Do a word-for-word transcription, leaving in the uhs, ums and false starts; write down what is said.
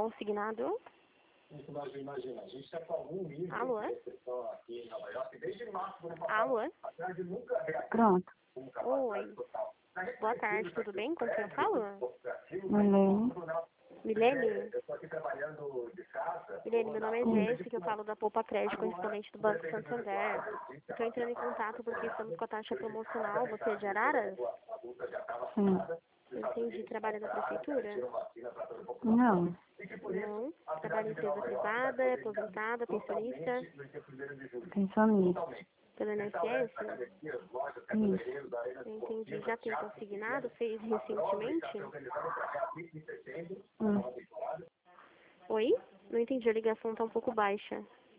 consignado. Então, imagina, a gente está com algum nível Alô? de recessão aqui em Nova York desde março do ano passado. Alô? Apesar de nunca reagir Pronto. com capacidade Oi. total. Boa tarde, tudo bem? Com quem fala? Milene. Milene? Eu estou aqui trabalhando de casa. Milene, meu nome é Jéssica, eu falo da Poupa Crédito, correspondente do Banco Santander. Estou entrando em contato porque estamos com a taxa promocional. Você é de Araras? Sim. Entendi. Trabalha na prefeitura? Não. Não. Trabalha em empresa privada, aposentada, pensionista? Pensionista. Pelo I N S S? Isso. Entendi. Já tem consignado? Fez recentemente? Hum. Oi? Não entendi, a ligação está um pouco baixa.